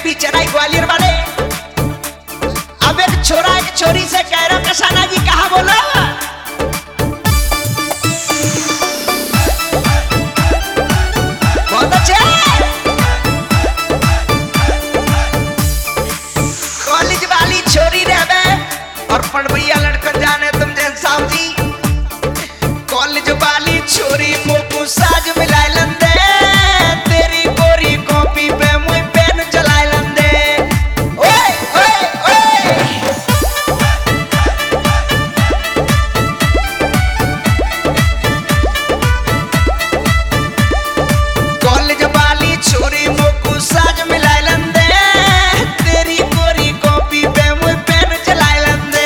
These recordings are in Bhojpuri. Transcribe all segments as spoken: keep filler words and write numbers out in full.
टीचर आई ग्वालियर वाले। अब एक छोरा एक छोरी से कह रहा कसाना जी कहा बोला बहुत अच्छे। कॉलेज वाली छोरी रहे और पढ़वैया लड़कन जाने तुम जैन साहब जी। कॉलेज वाली छोरी मोकू साज मिलाए लंदे तेरी गोरी कॉपी पे मुई पेन चलाए लंदे। ओए ओए ओए कॉलेज वाली छोरी मोकू साज मिलाए लंदे तेरी गोरी कॉपी पे मुई पेन चलाए लंदे।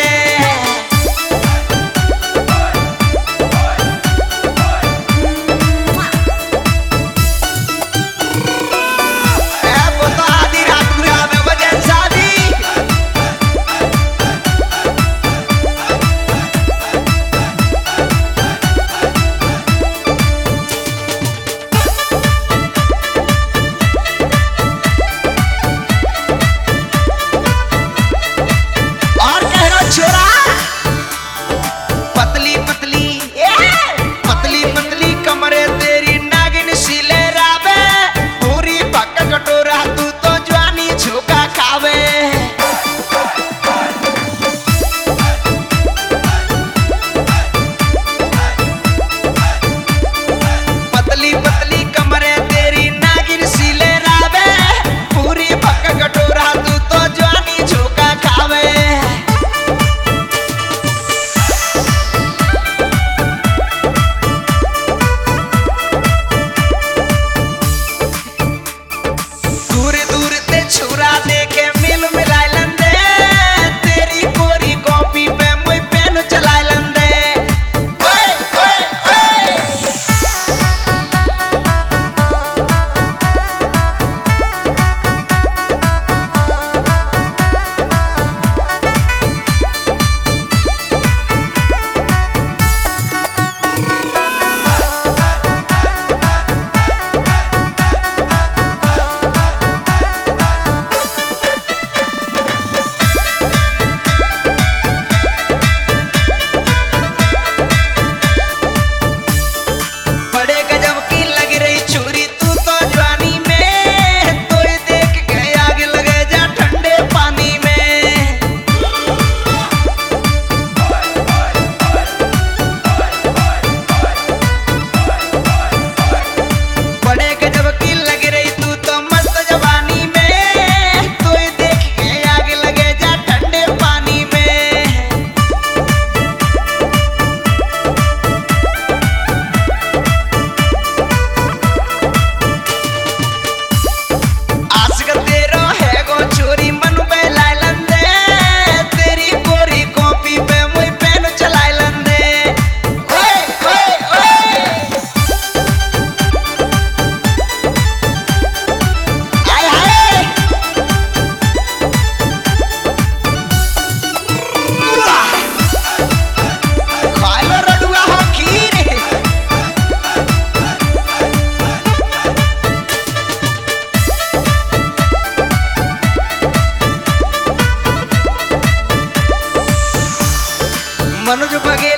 मनोज बगे